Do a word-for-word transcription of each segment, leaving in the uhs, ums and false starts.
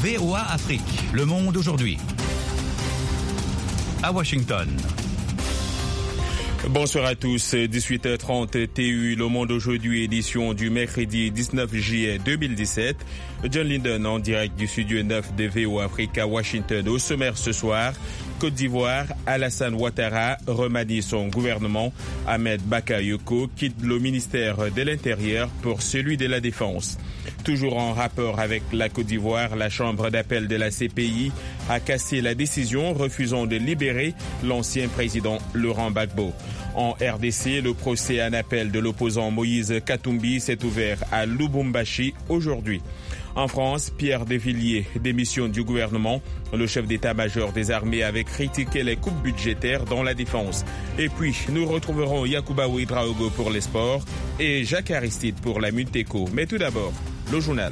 V O A Afrique, le monde aujourd'hui. À Washington. Bonsoir à tous, dix-huit heures trente T U, Le Monde aujourd'hui, édition du mercredi dix-neuf juillet deux mille dix-sept. John Linden en direct du studio neuf de V O A Afrique à Washington. Au sommaire ce soir, Côte d'Ivoire, Alassane Ouattara remanie son gouvernement. Ahmed Bakayoko quitte le ministère de l'Intérieur pour celui de la Défense. Toujours en rapport avec la Côte d'Ivoire, la chambre d'appel de la C P I a cassé la décision refusant de libérer l'ancien président Laurent Gbagbo. En R D C, le procès en appel de l'opposant Moïse Katumbi s'est ouvert à Lubumbashi aujourd'hui. En France, Pierre Devilliers démissionne du gouvernement. Le chef d'état-major des armées avait critiqué les coupes budgétaires dans la défense. Et puis, nous retrouverons Yacouba Ouedraogo pour les sports et Jacques Aristide pour la Multeco. Mais tout d'abord, le journal.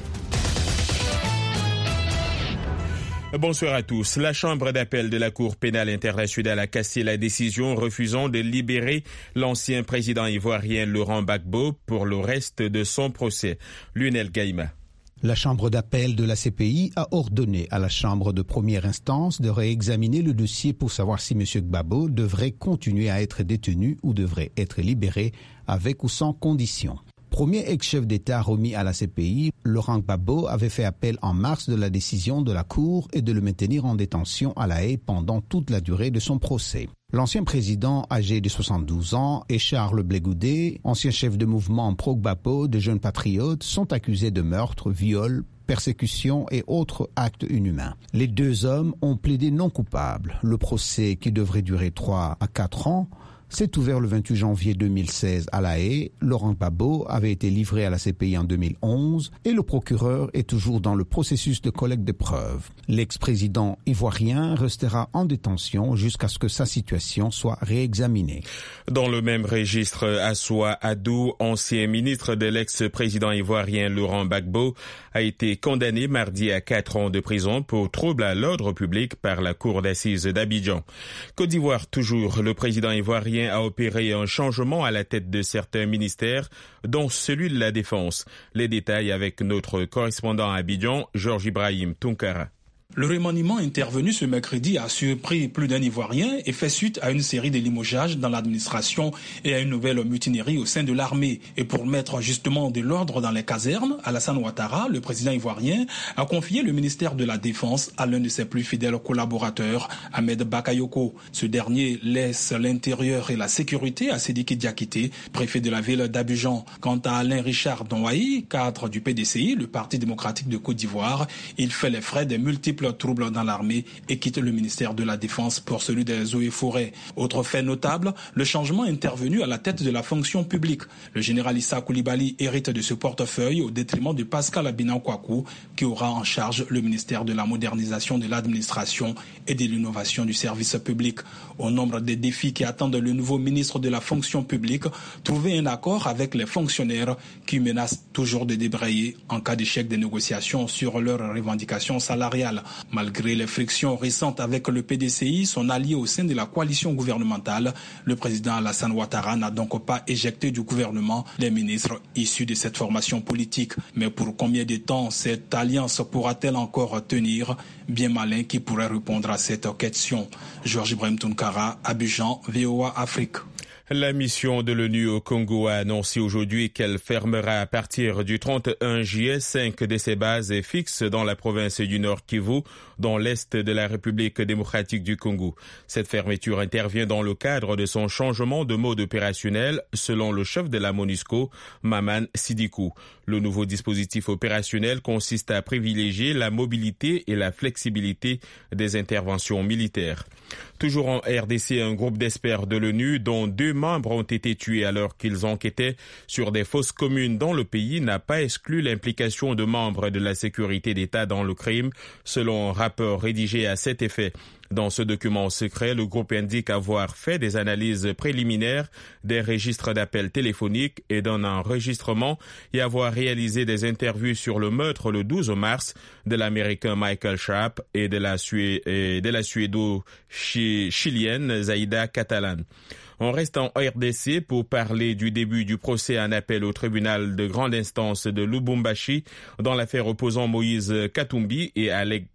Bonsoir à tous. La chambre d'appel de la Cour pénale internationale a cassé la décision refusant de libérer l'ancien président ivoirien Laurent Gbagbo pour le reste de son procès. Lionel Gaïma. La chambre d'appel de la C P I a ordonné à la chambre de première instance de réexaminer le dossier pour savoir si M. Gbagbo devrait continuer à être détenu ou devrait être libéré avec ou sans condition. Premier ex-chef d'État remis à la C P I, Laurent Gbagbo avait fait appel en mars de la décision de la Cour et de le maintenir en détention à La Haye pendant toute la durée de son procès. L'ancien président, âgé de soixante-douze ans, et Charles Blé Goudet, ancien chef de mouvement pro-Gbagbo de Jeunes Patriotes, sont accusés de meurtre, viol, persécution et autres actes inhumains. Les deux hommes ont plaidé non coupables. Le procès, qui devrait durer trois à quatre ans, s'est ouvert le vingt-huit janvier deux mille seize à La Haye. Laurent Gbagbo avait été livré à la C P I en deux mille onze et le procureur est toujours dans le processus de collecte des preuves. L'ex-président ivoirien restera en détention jusqu'à ce que sa situation soit réexaminée. Dans le même registre, Assoua Adou, ancien ministre de l'ex-président ivoirien Laurent Gbagbo, a été condamné mardi à quatre ans de prison pour trouble à l'ordre public par la cour d'assises d'Abidjan. Côte d'Ivoire toujours, le président ivoirien a opéré un changement à la tête de certains ministères, dont celui de la Défense. Les détails avec notre correspondant à Abidjan, Georges Ibrahim Tounkara. Le remaniement intervenu ce mercredi a surpris plus d'un Ivoirien et fait suite à une série de limogeages dans l'administration et à une nouvelle mutinerie au sein de l'armée. Et pour mettre justement de l'ordre dans les casernes, Alassane Ouattara, le président ivoirien, a confié le ministère de la Défense à l'un de ses plus fidèles collaborateurs, Ahmed Bakayoko. Ce dernier laisse l'intérieur et la sécurité à Sidiki Diakité, préfet de la ville d'Abidjan. Quant à Alain Richard Donwaï, cadre du P D C I, le Parti démocratique de Côte d'Ivoire, il fait les frais des multiples troubles dans l'armée et quitte le ministère de la Défense pour celui des eaux et forêts. Autre fait notable, le changement intervenu à la tête de la fonction publique. Le général Issa Coulibaly hérite de ce portefeuille au détriment de Pascal Abinan Kwaku, qui aura en charge le ministère de la modernisation de l'administration et de l'innovation du service public. Au nombre des défis qui attendent le nouveau ministre de la fonction publique, trouver un accord avec les fonctionnaires qui menacent toujours de débrayer en cas d'échec des négociations sur leurs revendications salariales. Malgré les frictions récentes avec le P D C I, son allié au sein de la coalition gouvernementale, le président Alassane Ouattara n'a donc pas éjecté du gouvernement les ministres issus de cette formation politique. Mais pour combien de temps cette alliance pourra-t-elle encore tenir? Bien malin qui pourrait répondre à cette question. Georges Ibrahim Tounkara, Abidjan, V O A Afrique. La mission de l'ONU au Congo a annoncé aujourd'hui qu'elle fermera à partir du trente et un juillet cinq de ses bases fixes dans la province du Nord Kivu, dans l'est de la République démocratique du Congo. Cette fermeture intervient dans le cadre de son changement de mode opérationnel, selon le chef de la MONUSCO, Maman Sidikou. Le nouveau dispositif opérationnel consiste à privilégier la mobilité et la flexibilité des interventions militaires. Toujours en R D C, un groupe d'experts de l'ONU, dont deux membres ont été tués alors qu'ils enquêtaient sur des fosses communes dans le pays, n'a pas exclu l'implication de membres de la sécurité d'État dans le crime, selon un rapport rédigé à cet effet. Dans ce document secret, le groupe indique avoir fait des analyses préliminaires des registres d'appels téléphoniques et d'un enregistrement et avoir réalisé des interviews sur le meurtre le douze mars de l'Américain Michael Sharp et de la, Sué- et de la Suédo-Chilienne Zaida Catalan. On reste en R D C pour parler du début du procès en appel au tribunal de grande instance de Lubumbashi dans l'affaire opposant Moïse Katumbi et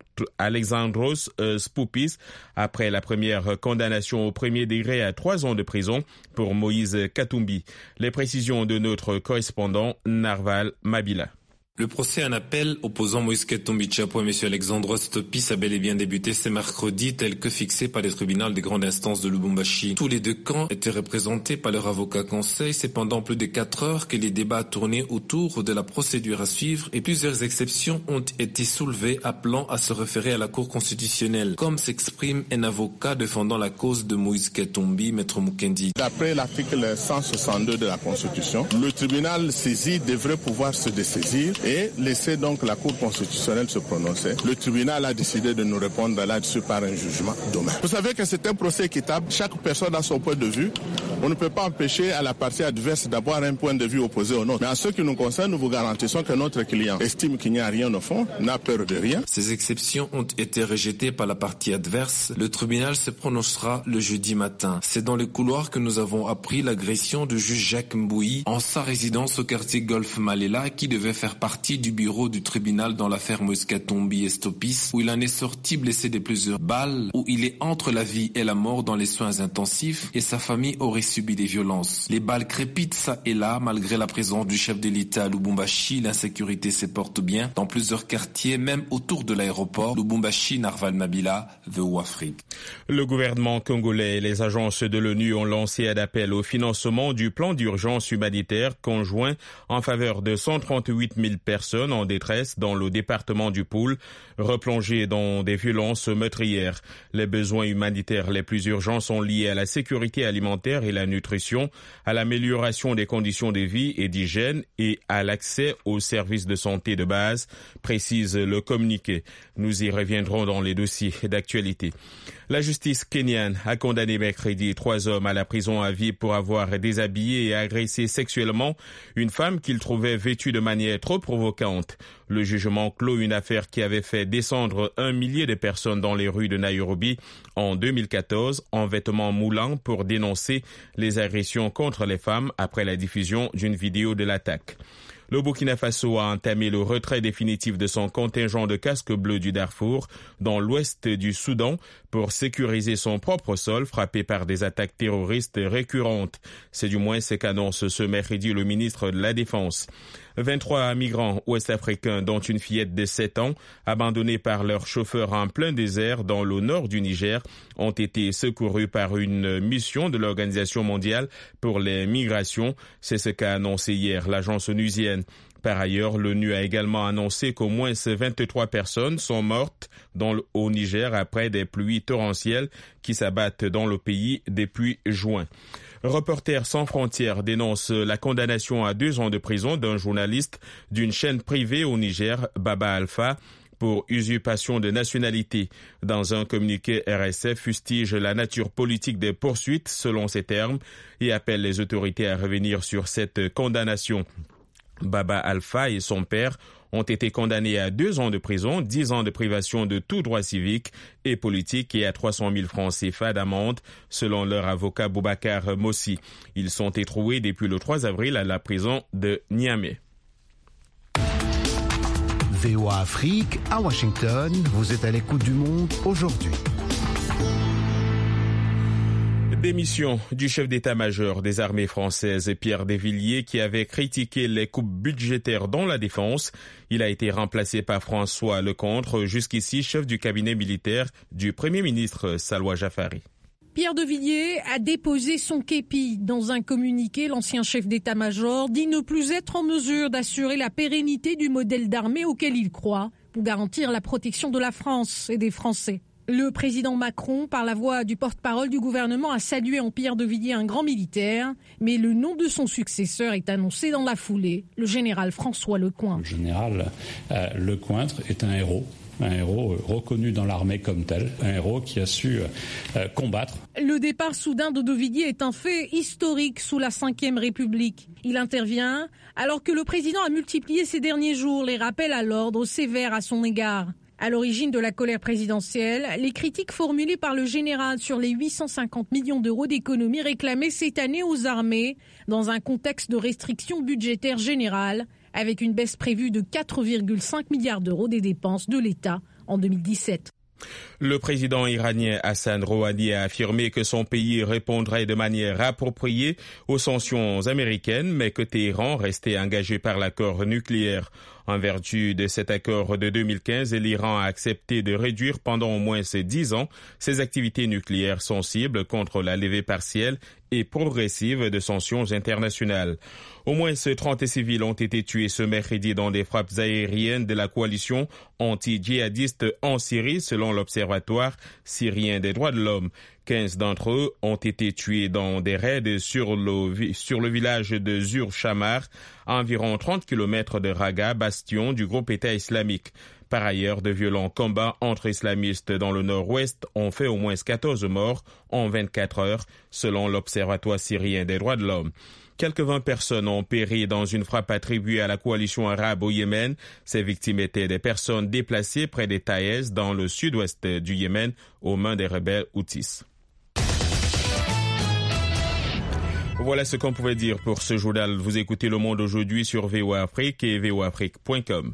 Alexandros Spoupis après la première condamnation au premier degré à trois ans de prison pour Moïse Katumbi. Les précisions de notre correspondant Narval Mabila. Le procès en appel opposant Moïse Katumbi Tchapou et M. Alexandros Spoupis a bel et bien débuté ce mercredi, tel que fixé par le tribunal de grande instance de Lubumbashi. Tous les deux camps étaient représentés par leur avocat conseil. C'est pendant plus de quatre heures que les débats tournaient autour de la procédure à suivre et plusieurs exceptions ont été soulevées appelant à se référer à la Cour constitutionnelle, comme s'exprime un avocat défendant la cause de Moïse Katumbi, Maître Mukendi. D'après l'article cent soixante-deux de la Constitution, le tribunal saisi devrait pouvoir se dessaisir et laisser donc la Cour constitutionnelle se prononcer. Le tribunal a décidé de nous répondre là-dessus par un jugement demain. Vous savez que c'est un procès équitable. Chaque personne a son point de vue. On ne peut pas empêcher à la partie adverse d'avoir un point de vue opposé au nôtre. Mais en ce qui nous concerne, nous vous garantissons que notre client estime qu'il n'y a rien au fond, n'a peur de rien. Ces exceptions ont été rejetées par la partie adverse. Le tribunal se prononcera le jeudi matin. C'est dans les couloirs que nous avons appris l'agression du juge Jacques Mbouyi en sa résidence au quartier Golf Malela qui devait faire partie du bureau du tribunal dans l'affaire Moïse Katumbi et Stopis, où il en est sorti blessé de plusieurs balles, où il est entre la vie et la mort dans les soins intensifs et sa famille aurait subi des violences. Les balles crépitent ça et là, malgré la présence du chef de l'État à Lubumbashi, l'insécurité se porte bien dans plusieurs quartiers, même autour de l'aéroport. Lubumbashi, Narval Mabila, V O Afrique. Le gouvernement congolais et les agences de l'ONU ont lancé un appel au financement du plan d'urgence humanitaire conjoint en faveur de cent trente-huit mille personnes en détresse dans le département du Poul, replongées dans des violences meurtrières. Les besoins humanitaires les plus urgents sont liés à la sécurité alimentaire et la nutrition, à l'amélioration des conditions de vie et d'hygiène et à l'accès aux services de santé de base, précise le communiqué. Nous y reviendrons dans les dossiers d'actualité. La justice kenyane a condamné mercredi trois hommes à la prison à vie pour avoir déshabillé et agressé sexuellement une femme qu'ils trouvaient vêtue de manière trop provocante. Le jugement clôt une affaire qui avait fait descendre un millier de personnes dans les rues de Nairobi en deux mille quatorze en vêtements moulants pour dénoncer les agressions contre les femmes après la diffusion d'une vidéo de l'attaque. Le Burkina Faso a entamé le retrait définitif de son contingent de casques bleus du Darfour dans l'ouest du Soudan pour sécuriser son propre sol frappé par des attaques terroristes récurrentes. C'est du moins ce qu'annonce ce mercredi le ministre de la Défense. vingt-trois migrants ouest-africains, dont une fillette de sept ans, abandonnés par leur chauffeur en plein désert dans le nord du Niger, ont été secourus par une mission de l'Organisation mondiale pour les migrations. C'est ce qu'a annoncé hier l'agence onusienne. Par ailleurs, l'ONU a également annoncé qu'au moins vingt-trois personnes sont mortes dans le, au Niger après des pluies torrentielles qui s'abattent dans le pays depuis juin. Reporters sans frontières dénonce la condamnation à deux ans de prison d'un journaliste d'une chaîne privée au Niger, Baba Alpha, pour usurpation de nationalité. Dans un communiqué, R S F fustige la nature politique des poursuites selon ces termes et appelle les autorités à revenir sur cette condamnation. Baba Alpha et son père ont été condamnés à deux ans de prison, dix ans de privation de tout droit civique et politique et à trois cent mille francs C F A d'amende, selon leur avocat Boubacar Mossi. Ils sont étroués depuis le trois avril à la prison de Niamey. V O A Afrique, à Washington, vous êtes à l'écoute du monde aujourd'hui. Démission du chef d'état-major des armées françaises, Pierre Desvilliers, qui avait critiqué les coupes budgétaires dans la défense. Il a été remplacé par François Lecontre, jusqu'ici chef du cabinet militaire du Premier ministre Salwa Jafari. Pierre Desvilliers a déposé son képi. Dans un communiqué, l'ancien chef d'état-major dit ne plus être en mesure d'assurer la pérennité du modèle d'armée auquel il croit pour garantir la protection de la France et des Français. Le président Macron, par la voix du porte-parole du gouvernement, a salué en Pierre Desvilliers un grand militaire, mais le nom de son successeur est annoncé dans la foulée, le général François Lecointre. Le général euh, Lecointre est un héros Un héros reconnu dans l'armée comme tel, un héros qui a su euh, combattre. Le départ soudain d'Odovidier est un fait historique sous la cinquième République. Il intervient alors que le président a multiplié ces derniers jours les rappels à l'ordre sévères à son égard. À l'origine de la colère présidentielle, les critiques formulées par le général sur les huit cent cinquante millions d'euros d'économies réclamées cette année aux armées dans un contexte de restriction budgétaire générale, avec une baisse prévue de quatre virgule cinq milliards d'euros des dépenses de l'État en deux mille dix-sept. Le président iranien Hassan Rouhani a affirmé que son pays répondrait de manière appropriée aux sanctions américaines, mais que Téhéran restait engagé par l'accord nucléaire. En vertu de cet accord de deux mille quinze, l'Iran a accepté de réduire pendant au moins ces dix ans ses activités nucléaires sensibles contre la levée partielle et progressive de sanctions internationales. Au moins trente civils ont été tués ce mercredi dans des frappes aériennes de la coalition anti-djihadiste en Syrie, selon l'Observatoire syrien des droits de l'homme. quinze d'entre eux ont été tués dans des raids sur le, sur le village de Zur-Shamar, à environ trente kilomètres de Raqqa, bastion du groupe État islamique. Par ailleurs, de violents combats entre islamistes dans le nord-ouest ont fait au moins quatorze morts en vingt-quatre heures, selon l'Observatoire syrien des droits de l'homme. Quelques vingt personnes ont péri dans une frappe attribuée à la coalition arabe au Yémen. Ces victimes étaient des personnes déplacées près des Taïs, dans le sud-ouest du Yémen, aux mains des rebelles Houthis. Voilà ce qu'on pouvait dire pour ce journal. Vous écoutez Le Monde aujourd'hui sur V O A Afrique et v o afrique point com.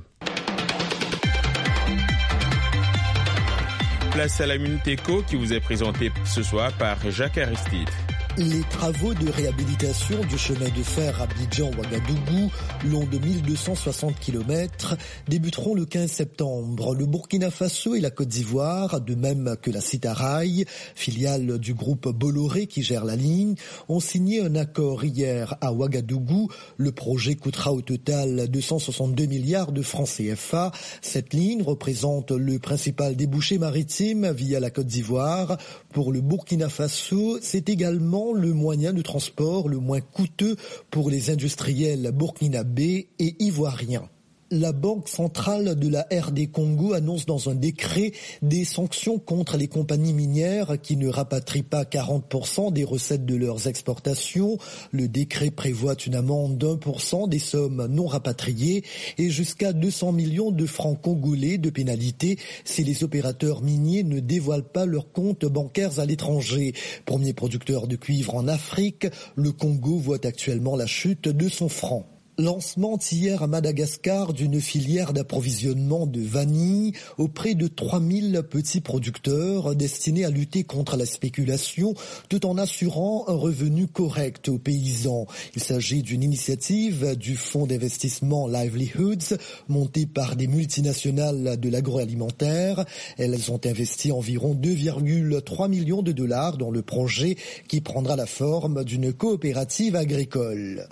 Place à la Minute Éco qui vous est présentée ce soir par Jacques Aristide. Les travaux de réhabilitation du chemin de fer Abidjan-Ouagadougou, long de mille deux cent soixante kilomètres, débuteront le quinze septembre. Le Burkina Faso et la Côte d'Ivoire, de même que la Citaraï, filiale du groupe Bolloré qui gère la ligne, ont signé un accord hier à Ouagadougou. Le projet coûtera au total deux cent soixante-deux milliards de francs C F A. Cette ligne représente le principal débouché maritime via la Côte d'Ivoire. Pour le Burkina Faso, c'est également le moyen de transport le moins coûteux pour les industriels burkinabés et ivoiriens. La Banque centrale de la R D Congo annonce dans un décret des sanctions contre les compagnies minières qui ne rapatrient pas quarante pour cent des recettes de leurs exportations. Le décret prévoit une amende d'un pour cent des sommes non rapatriées et jusqu'à deux cents millions de francs congolais de pénalité si les opérateurs miniers ne dévoilent pas leurs comptes bancaires à l'étranger. Premier producteur de cuivre en Afrique, le Congo voit actuellement la chute de son franc. Lancement hier à Madagascar d'une filière d'approvisionnement de vanille auprès de trois mille petits producteurs destinés à lutter contre la spéculation tout en assurant un revenu correct aux paysans. Il s'agit d'une initiative du fonds d'investissement Livelihoods montée par des multinationales de l'agroalimentaire. Elles ont investi environ deux virgule trois millions de dollars dans le projet qui prendra la forme d'une coopérative agricole.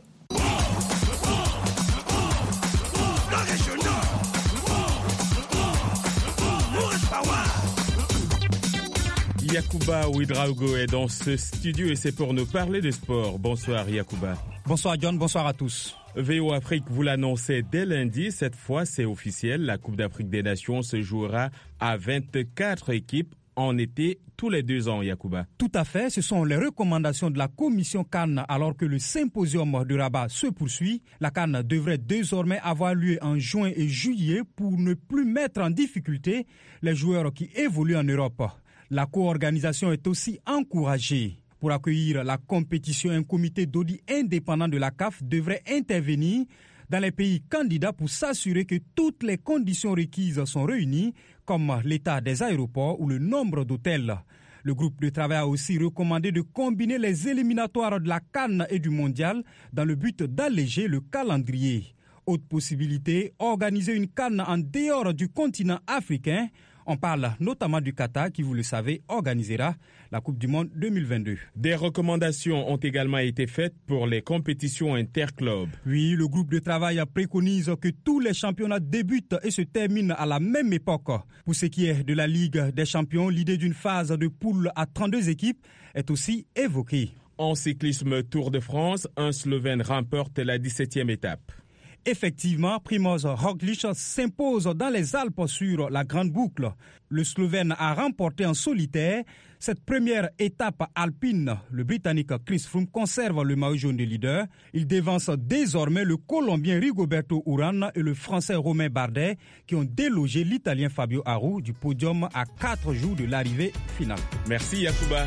Yacouba Ouedraogo est dans ce studio et c'est pour nous parler de sport. Bonsoir Yacouba. Bonsoir John, bonsoir à tous. V O Afrique vous l'annonçait dès lundi, cette fois c'est officiel, la Coupe d'Afrique des Nations se jouera à vingt-quatre équipes en été tous les deux ans, Yacouba. Tout à fait, ce sont les recommandations de la commission CAN alors que le symposium de Rabat se poursuit. La CAN devrait désormais avoir lieu en juin et juillet pour ne plus mettre en difficulté les joueurs qui évoluent en Europe. La co-organisation est aussi encouragée. Pour accueillir la compétition, un comité d'audit indépendant de la C A F devrait intervenir dans les pays candidats pour s'assurer que toutes les conditions requises sont réunies, comme l'état des aéroports ou le nombre d'hôtels. Le groupe de travail a aussi recommandé de combiner les éliminatoires de la CAN et du Mondial dans le but d'alléger le calendrier. Autre possibilité, organiser une CAN en dehors du continent africain. On parle notamment du Qatar qui, vous le savez, organisera la Coupe du Monde deux mille vingt-deux. Des recommandations ont également été faites pour les compétitions interclubs. Oui, le groupe de travail préconise que tous les championnats débutent et se terminent à la même époque. Pour ce qui est de la Ligue des champions, l'idée d'une phase de poule à trente-deux équipes est aussi évoquée. En cyclisme Tour de France, un Slovène remporte la dix-septième étape. Effectivement, Primož Roglič s'impose dans les Alpes sur la grande boucle. Le Slovène a remporté en solitaire cette première étape alpine. Le Britannique Chris Froome conserve le maillot jaune de leader. Il devance désormais le Colombien Rigoberto Urán et le Français Romain Bardet qui ont délogé l'Italien Fabio Aru du podium à quatre jours de l'arrivée finale. Merci Yacouba.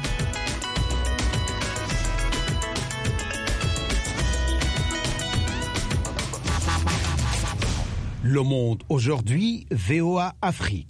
Le Monde aujourd'hui, V O A Afrique.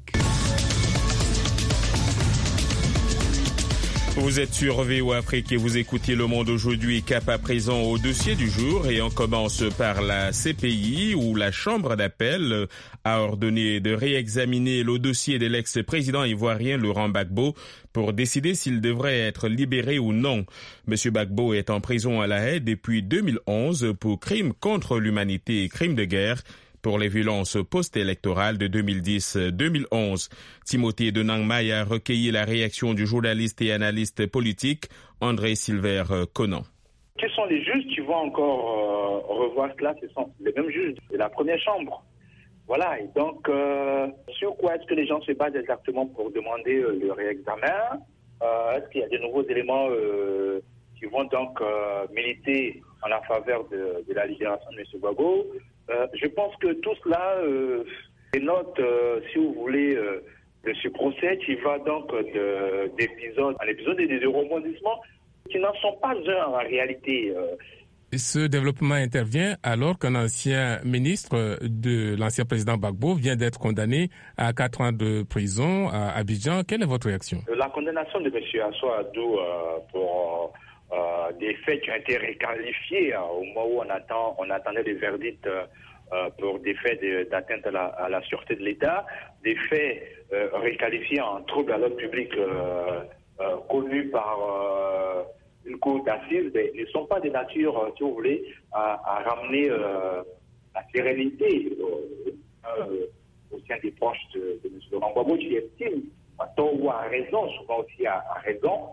Vous êtes sur V O A Afrique et vous écoutez Le Monde aujourd'hui, cap à présent au dossier du jour, et on commence par la C P I où la Chambre d'appel a ordonné de réexaminer le dossier de l'ex-président ivoirien Laurent Gbagbo pour décider s'il devrait être libéré ou non. Monsieur Gbagbo est en prison à La Haye depuis deux mille onze pour crimes contre l'humanité et crimes de guerre pour les violences post-électorales de deux mille dix à deux mille onze. Timothée Denangmai a recueilli la réaction du journaliste et analyste politique André Silver Conan. Quels sont les juges qui vont encore euh, revoir cela? Ce sont les mêmes juges de la première chambre. Voilà, et donc, euh, sur quoi est-ce que les gens se basent exactement pour demander euh, le réexamen? euh, Est-ce qu'il y a de nouveaux éléments euh, qui vont donc euh, militer en la faveur de, de la libération de M. Gbagbo? Euh, je pense que tout cela euh, dénote, euh, si vous voulez, euh, de ce procès qui va donc de, d'épisode en épisode et des rebondissements qui n'en sont pas un en réalité. Euh. Ce développement intervient alors qu'un ancien ministre de l'ancien président Gbagbo vient d'être condamné à quatre ans de prison à Abidjan. Quelle est votre réaction? La condamnation de M. Assou Adou euh, pour euh, des faits qui ont été réqualifiés euh, au moment où on, attend, on attendait des verdicts euh, pour des faits de, d'atteinte à la, à la sûreté de l'État, des faits euh, réqualifiés en trouble à l'ordre public euh, euh, connus par euh, une cour d'assises, ne sont pas de nature, euh, si vous voulez, à, à ramener euh, la sérénité euh, euh, au sein des proches de, de M. Laurent Gbagbo, qui estime, à tort ou à raison, souvent aussi à, à raison,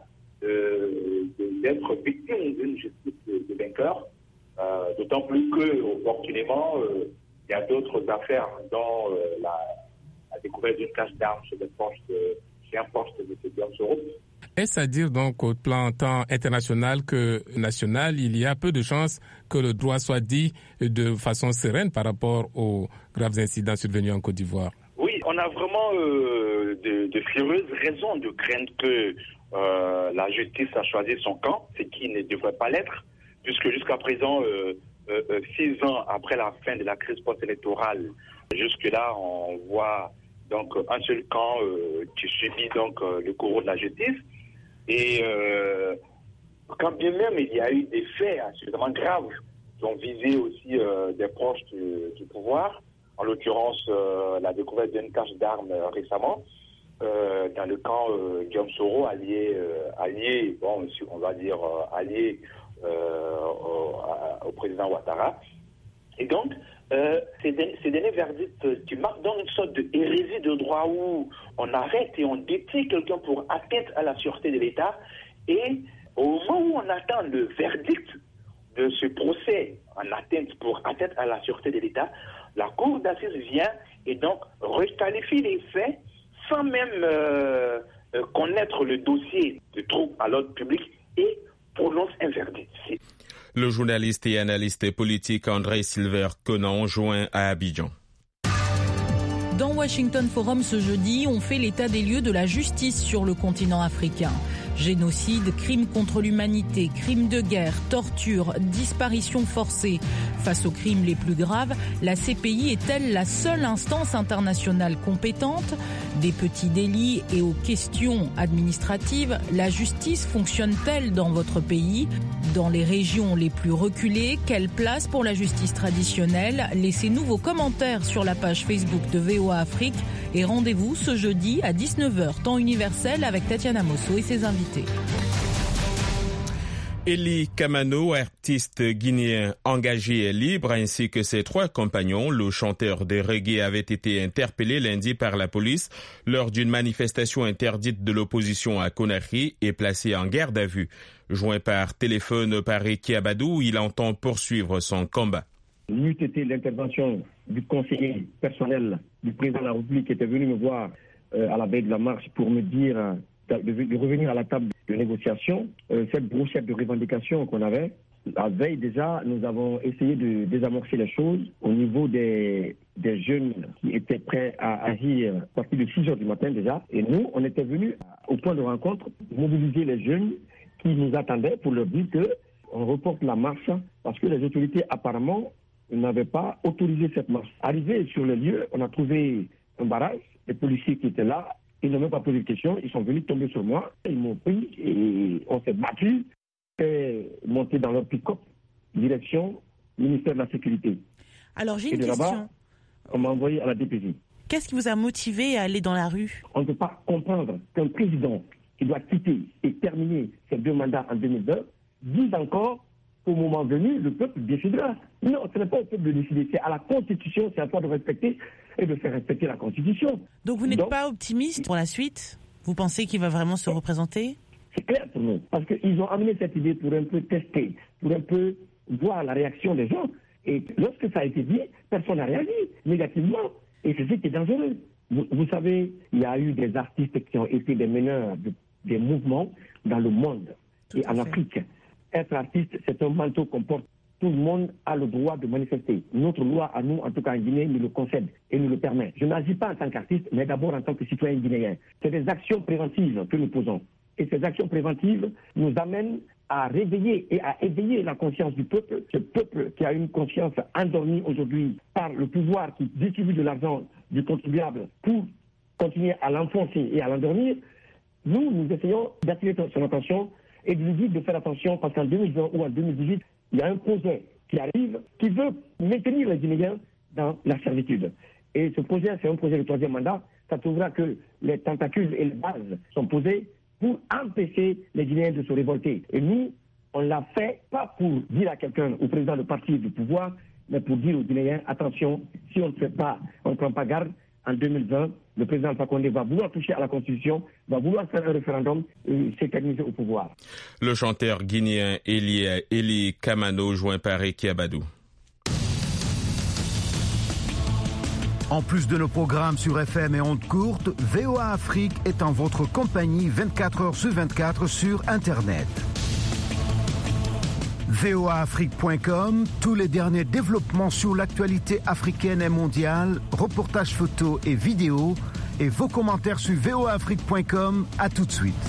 de, de, d'être victime d'une justice de, de vainqueur. Euh, d'autant plus que, opportunément, euh, il y a d'autres affaires dont euh, la, la découverte d'une cache d'armes chez, chez un poste de M. Guillaume Soro. Est-ce à dire donc au plan tant international que national, il y a peu de chances que le droit soit dit de façon sereine par rapport aux graves incidents survenus en Côte d'Ivoire? Oui, on a vraiment euh, de, de furieuses raisons de craindre que euh, la justice a choisi son camp, ce qui ne devrait pas l'être, puisque jusqu'à présent, euh, euh, six ans après la fin de la crise post-électorale, jusque-là, on voit donc un seul camp euh, qui subit donc euh, le courroux de la justice. Et euh, quand bien même il y a eu des faits absolument graves qui ont visé aussi euh, des proches du, du pouvoir, en l'occurrence euh, la découverte d'une cache d'armes euh, récemment, euh, dans le camp euh, Guillaume Soro, allié, euh, allié, bon, on va dire euh, allié euh, au, au président Ouattara. Et donc, euh, ces, ces derniers verdicts qui marquent donc une sorte de hérésie de droit où on arrête et on détient quelqu'un pour atteinte à la sûreté de l'État. Et au moment où on attend le verdict de ce procès en atteinte pour atteinte à la sûreté de l'État, la Cour d'assises vient et donc requalifie les faits sans même euh, euh, connaître le dossier de trouble à l'ordre public et prononce un verdict. Le journaliste et analyste politique André Silver Conan joint à Abidjan. Dans Washington Forum ce jeudi, on fait l'état des lieux de la justice sur le continent africain. Génocide, crimes contre l'humanité, crimes de guerre, torture, disparitions forcées. Face aux crimes les plus graves, la C P I est-elle la seule instance internationale compétente? Des petits délits et aux questions administratives, la justice fonctionne-t-elle dans votre pays? Dans les régions les plus reculées, quelle place pour la justice traditionnelle? Laissez-nous vos commentaires sur la page Facebook de V O A Afrique et rendez-vous ce jeudi à dix-neuf heures, temps universel, avec Tatiana Mosso et ses invités. Eli Kamano, artiste guinéen engagé et libre, ainsi que ses trois compagnons, le chanteur de reggae, avait été interpellé lundi par la police lors d'une manifestation interdite de l'opposition à Conakry et placé en garde à vue. Joint par téléphone par Eki Abadou, il entend poursuivre son combat. n'eût été l'intervention du conseiller personnel du président de la République qui était venu me voir euh, à la veille de la marche pour me dire euh, de, de revenir à la table de négociation. Euh, cette brochette de revendications qu'on avait, la veille déjà, nous avons essayé de désamorcer les choses au niveau des, des jeunes qui étaient prêts à agir à partir de six heures du matin déjà. Et nous, on était venus au point de rencontre mobiliser les jeunes qui nous attendaient pour leur dire qu'on reporte la marche parce que les autorités apparemment n'avaient pas autorisé cette marche. Arrivé sur le lieu, on a trouvé un barrage, les policiers qui étaient là, ils n'ont même pas posé de questions, ils sont venus tomber sur moi, ils m'ont pris et on s'est battu et monté dans leur pick-up, direction ministère de la Sécurité. Alors j'ai et une de question. Là-bas, on m'a envoyé à la D P J. Qu'est-ce qui vous a motivé à aller dans la rue? On ne peut pas comprendre qu'un président qui doit quitter et terminer ses deux mandats en deux mille deux dise encore au moment venu, le peuple décidera. Non, ce n'est pas au peuple de décider, c'est à la Constitution, c'est à toi de respecter et de faire respecter la Constitution. Donc vous n'êtes Donc, pas optimiste pour la suite? Vous pensez qu'il va vraiment se représenter? C'est clair pour nous, parce qu'ils ont amené cette idée pour un peu tester, pour un peu voir la réaction des gens. Et lorsque ça a été dit, personne n'a réagi négativement. Et c'est ce qui est dangereux. Vous, vous savez, il y a eu des artistes qui ont été des meneurs de, des mouvements dans le monde et en Afrique. Être artiste, c'est un manteau qu'on porte. Tout le monde a le droit de manifester. Notre loi, à nous, en tout cas en Guinée, nous le concède et nous le permet. Je n'agis pas en tant qu'artiste, mais d'abord en tant que citoyen guinéen. C'est des actions préventives que nous posons. Et ces actions préventives nous amènent à réveiller et à éveiller la conscience du peuple. Ce peuple qui a une conscience endormie aujourd'hui par le pouvoir qui distribue de l'argent du contribuable pour continuer à l'enfoncer et à l'endormir, nous, nous essayons d'attirer son attention et de lui dire de faire attention parce qu'en deux mille vingt ou en deux mille dix-huit, il y a un projet qui arrive qui veut maintenir les Guinéens dans la servitude. Et ce projet, c'est un projet de troisième mandat. Ça trouvera que les tentacules et les bases sont posées pour empêcher les Guinéens de se révolter. Et nous, on l'a fait pas pour dire à quelqu'un, au président de parti du pouvoir, mais pour dire aux Guinéens, attention, si on ne fait pas, on ne prend pas garde, en deux mille vingt, le président Alpha Condé va vouloir toucher à la Constitution, va vouloir faire un référendum et s'éterniser au pouvoir. Le chanteur guinéen Eli, Eli Kamano, joint par Eki Abadou. En plus de nos programmes sur F M et ondes courtes, V O A Afrique est en votre compagnie vingt-quatre heures sur vingt-quatre sur Internet. V O A Afrique point com, tous les derniers développements sur l'actualité africaine et mondiale, reportages photos et vidéos, et vos commentaires sur V O A Afrique point com. À tout de suite.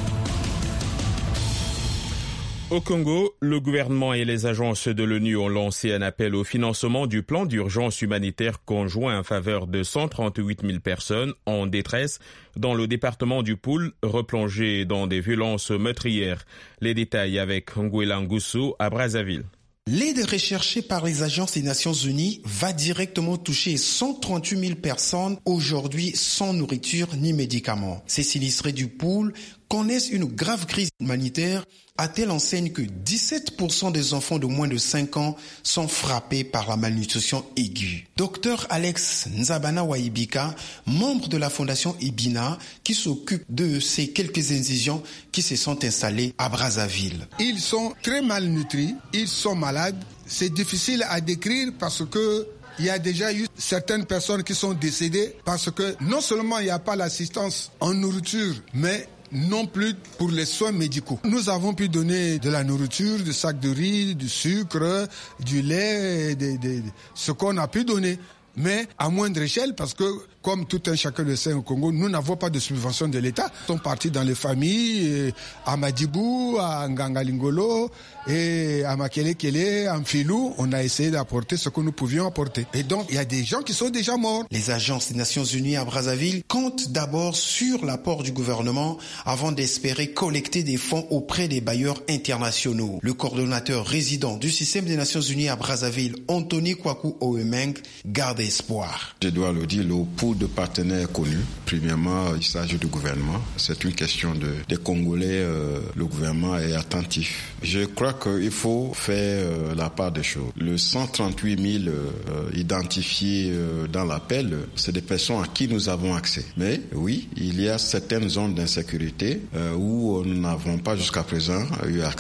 Au Congo, le gouvernement et les agences de l'ONU ont lancé un appel au financement du plan d'urgence humanitaire conjoint en faveur de cent trente-huit mille personnes en détresse dans le département du Poul, replongé dans des violences meurtrières. Les détails avec Nguela Ngusu à Brazzaville. L'aide recherchée par les agences des Nations Unies va directement toucher cent trente-huit mille personnes aujourd'hui sans nourriture ni médicaments. Ces sinistrés du Poul connaissent une grave crise humanitaire à telle enseigne que dix-sept pour cent des enfants de moins de cinq ans sont frappés par la malnutrition aiguë. Docteur Alex Nzabana Waibika, membre de la fondation Ibina, qui s'occupe de ces quelques incisions qui se sont installées à Brazzaville. Ils sont très malnutris, ils sont malades. C'est difficile à décrire parce que il y a déjà eu certaines personnes qui sont décédées parce que non seulement il n'y a pas l'assistance en nourriture, mais non plus pour les soins médicaux. Nous avons pu donner de la nourriture, du sac de riz, du sucre, du lait, de, de, de, ce qu'on a pu donner, mais à moindre échelle parce que, comme tout un chacun le sait au Congo, nous n'avons pas de subvention de l'État. Ils sont partis dans les familles, à Madibou, à Ngangalingolo, et à Makelekele, à Mfilou. On a essayé d'apporter ce que nous pouvions apporter. Et donc, il y a des gens qui sont déjà morts. Les agences des Nations Unies à Brazzaville comptent d'abord sur l'apport du gouvernement avant d'espérer collecter des fonds auprès des bailleurs internationaux. Le coordonnateur résident du système des Nations Unies à Brazzaville, Anthony Kwaku Oemeng, garde espoir. Je dois le dire, le pool de partenaires connus. Premièrement, il s'agit du gouvernement. C'est une question de, des Congolais. Euh, le gouvernement est attentif. Je crois qu'il faut faire euh, la part des choses. Le cent trente-huit mille euh, identifiés euh, dans l'appel, c'est des personnes à qui nous avons accès. Mais oui, il y a certaines zones d'insécurité euh, où nous n'avons pas jusqu'à présent eu accès.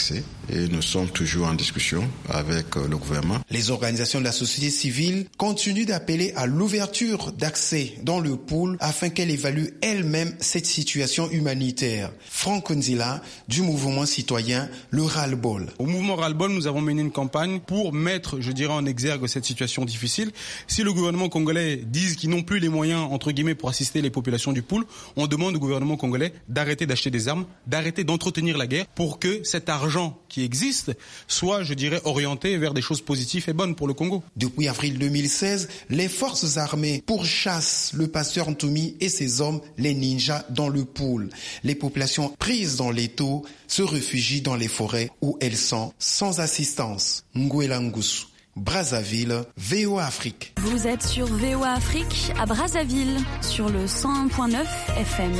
et nous sommes toujours en discussion avec le gouvernement. Les organisations de la société civile continuent d'appeler à l'ouverture d'accès dans le pool afin qu'elle évalue elle-même cette situation humanitaire. Franck Nzila du mouvement citoyen Le Ras-le-Bol. Au mouvement Ras-le-Bol, nous avons mené une campagne pour mettre, je dirais, en exergue cette situation difficile. Si le gouvernement congolais dit qu'ils n'ont plus les moyens, entre guillemets, pour assister les populations du pool, on demande au gouvernement congolais d'arrêter d'acheter des armes, d'arrêter d'entretenir la guerre pour que cet argent qui existe soit, je dirais, orienté vers des choses positives et bonnes pour le Congo. Depuis avril deux mille seize, les forces armées pourchassent le pasteur Ntoumi et ses hommes, les ninjas, dans le pool. Les populations prises dans l'étau se réfugient dans les forêts où elles sont sans assistance. Nguela Ngusu, Brazzaville, V O A Afrique. Vous êtes sur V O A Afrique à Brazzaville, sur le cent un virgule neuf F M.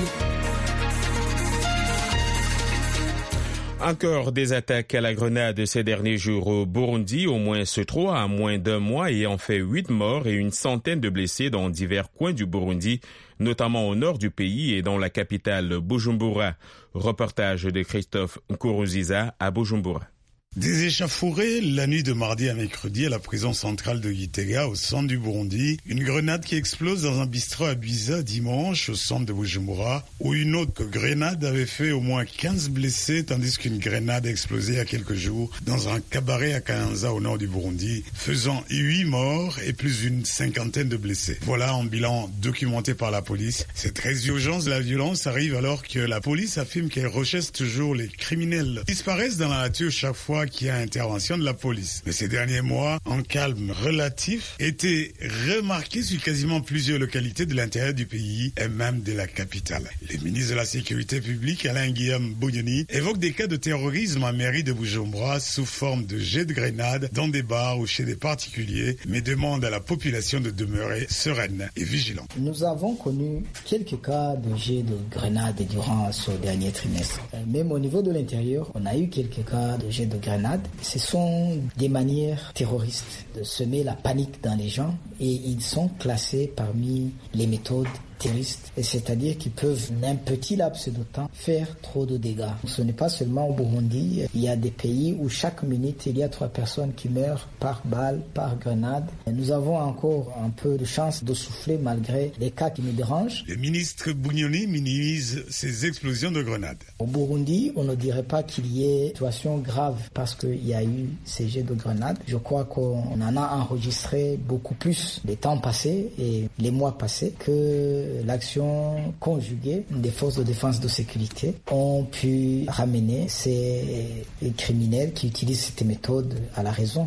Encore des attaques à la grenade ces derniers jours au Burundi, au moins ce trois à moins d'un mois ayant fait huit morts et une centaine de blessés dans divers coins du Burundi, notamment au nord du pays et dans la capitale Bujumbura. Reportage de Christophe Nkuruziza à Bujumbura. Des échauffourées la nuit de mardi à mercredi à la prison centrale de Gitega au centre du Burundi. Une grenade qui explose dans un bistrot à Biza dimanche au centre de Bujumbura, où une autre grenade avait fait au moins quinze blessés, tandis qu'une grenade a explosé il y a quelques jours dans un cabaret à Kayanza au nord du Burundi, faisant huit morts et plus d'une cinquantaine de blessés. Voilà un bilan documenté par la police. Cette résurgence de la violence arrive alors que la police affirme qu'elle recherche toujours les criminels. Ils disparaissent dans la nature chaque fois qu'il y a intervention de la police. Mais ces derniers mois, un calme relatif était remarqué sur quasiment plusieurs localités de l'intérieur du pays et même de la capitale. Le ministre de la Sécurité publique, Alain Guillaume Bougnoni, évoque des cas de terrorisme en mairie de Bujumbura sous forme de jets de grenades dans des bars ou chez des particuliers, mais demande à la population de demeurer sereine et vigilante. Nous avons connu quelques cas de jets de grenades durant ce dernier trimestre. Même au niveau de l'intérieur, on a eu quelques cas de jets de grenades. Ce sont des manières terroristes de semer la panique dans les gens et ils sont classés parmi les méthodes terroristes, c'est-à-dire qu'ils peuvent, en un petit laps de temps, faire trop de dégâts. Ce n'est pas seulement au Burundi, il y a des pays où chaque minute, il y a trois personnes qui meurent par balle, par grenade. Et nous avons encore un peu de chance de souffler malgré les cas qui nous dérangent. Le ministre Bougnoni minimise ces explosions de grenades. Au Burundi, on ne dirait pas qu'il y ait une situation grave parce qu'il y a eu ces jets de grenades. Je crois qu'on en a enregistré beaucoup plus les temps passés et les mois passés que l'action conjuguée des forces de défense de sécurité ont pu ramener ces criminels qui utilisent cette méthode à la raison.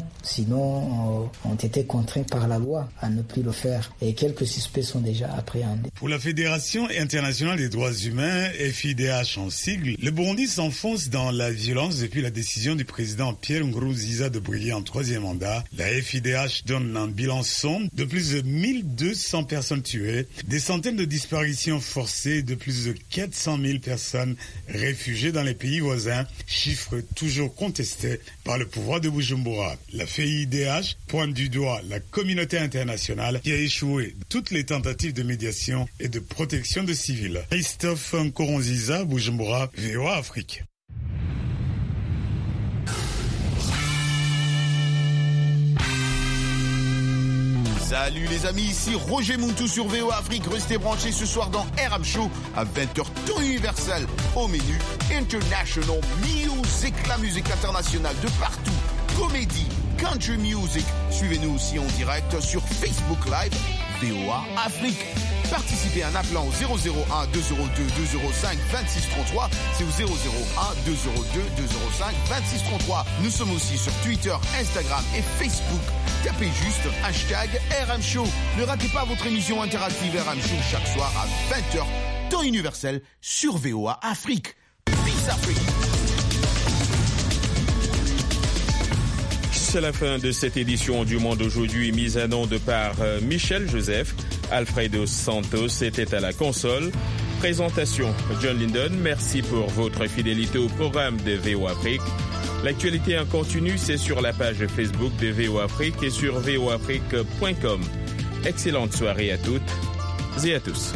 Sinon, euh, ont été contraints par la loi à ne plus le faire. Et quelques suspects sont déjà appréhendés. Pour la Fédération internationale des droits humains, F I D H en sigle, le Burundi s'enfonce dans la violence depuis la décision du président Pierre Nkurunziza de briller en troisième mandat. La F I D H donne un bilan sombre de plus de mille deux cents personnes tuées, des centaines de disparitions forcées, de plus de quatre cent mille personnes réfugiées dans les pays voisins, chiffre toujours contesté par le pouvoir de Bujumbura. La F I D H pointe du doigt la communauté internationale qui a échoué toutes les tentatives de médiation et de protection de civils. Christophe Nkuruziza, Bujumbura, V O A Afrique. Salut les amis, ici Roger Muntu sur V O A Afrique. Restez branchés ce soir dans R M Show à vingt heures temps universel. Au menu, International Music, la musique internationale de partout. Comédie, country music. Suivez-nous aussi en direct sur Facebook Live, V O A Afrique. Participez en appelant au zéro zéro un deux zéro deux deux zéro cinq vingt-six trente-trois. C'est au zéro zéro un deux zéro deux deux zéro cinq vingt-six trente-trois. Nous sommes aussi sur Twitter, Instagram et Facebook. Tapez juste hashtag R M Show. Ne ratez pas votre émission interactive R M Show chaque soir à vingt heures, temps universel sur V O A Afrique. Peace Afrique. C'est la fin de cette édition du Monde aujourd'hui, mise à nom de par Michel Joseph. Alfredo Santos était à la console. Présentation John Linden. Merci pour votre fidélité au programme de V O A Afrique. L'actualité en continu, c'est sur la page Facebook de V O A Afrique et sur v o afrique point com. Excellente soirée à toutes et à tous.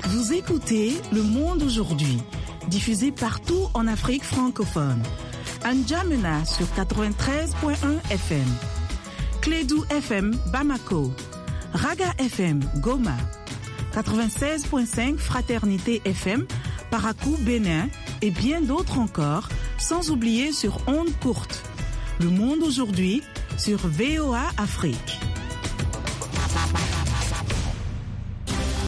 Vous écoutez Le Monde aujourd'hui, diffusé partout en Afrique francophone. N'Djamena sur quatre-vingt-treize point un F M. Clédou F M Bamako. Raga F M Goma. quatre-vingt-seize point cinq Fraternité F M Parakou Bénin et bien d'autres encore, sans oublier sur ondes courtes. Le Monde aujourd'hui sur V O A Afrique.